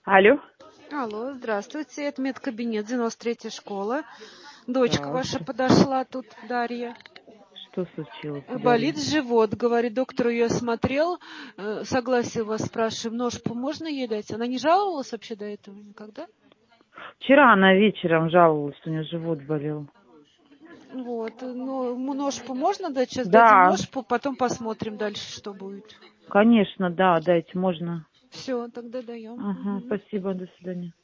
Алло. Алло, здравствуйте, это медкабинет, 93-я школа. Дочка ваша Здравствуйте. подошла тут, Дарья. Что случилось, Болит Дарья? живот, говорит, доктор ее осмотрел. Согласие у вас спрашиваем, ножку можно ей дать? Она не жаловалась вообще до этого никогда? Вчера она вечером жаловалась, что у нее живот болел. Вот, ну, ножку можно дать? Сейчас дадим Да, ножку, потом посмотрим дальше, что будет. конечно, да, дайте, можно. Все, тогда даем. Ага, спасибо, до свидания.